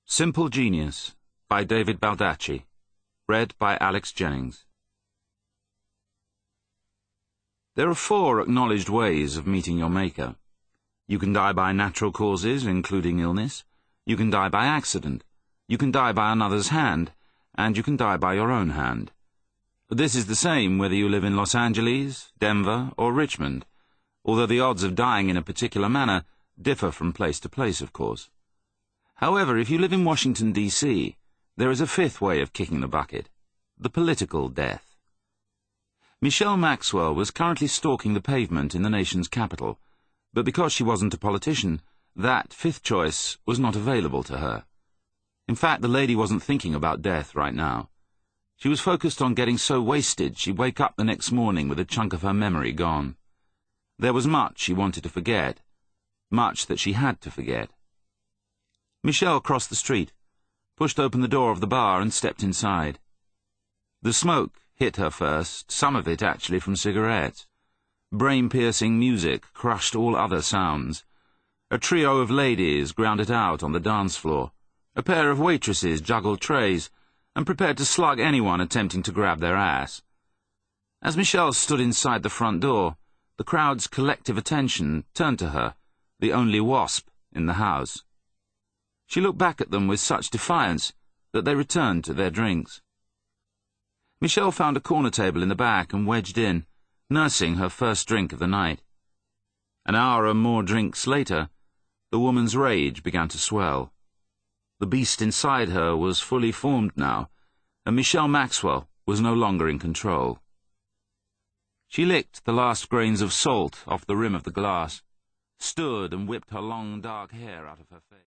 Simple Genius by David Baldacci. Read by Alex Jennings. There are 4 acknowledged ways of meeting your Maker. You can die by natural causes, including illness. You can die by accident. You can die by another's hand. And you can die by your own hand. This is the same whether you live in Los Angeles, Denver, or Richmond, although the odds of dying in a particular manner differ from place to place, of course. However, if you live in Washington, D.C., there is a 5th way of kicking the bucket: the political death. Michelle Maxwell was currently stalking the pavement in the nation's capital, but because she wasn't a politician, that 5th choice was not available to her. In fact, the lady wasn't thinking about death right now. She was focused on getting so wasted she'd wake up the next morning with a chunk of her memory gone. There was much she wanted to forget, much that she had to forget. Michelle crossed the street, pushed open the door of the bar and stepped inside. The smoke hit her first, some of it actually from cigarettes. Brain-piercing music crushed all other sounds. A trio of ladies ground it out on the dance floor. A pair of waitresses juggled trays and prepared to slug anyone attempting to grab their ass. As Michelle stood inside the front door, the crowd's collective attention turned to her, the only wasp in the house. She looked back at them with such defiance that they returned to their drinks. Michelle found a corner table in the back and wedged in, nursing her first drink of the night. An hour or more drinks later, the woman's rage began to swell. The beast inside her was fully formed now, and Michelle Maxwell was no longer in control. She licked the last grains of salt off the rim of the glass, stood and whipped her long dark hair out of her face.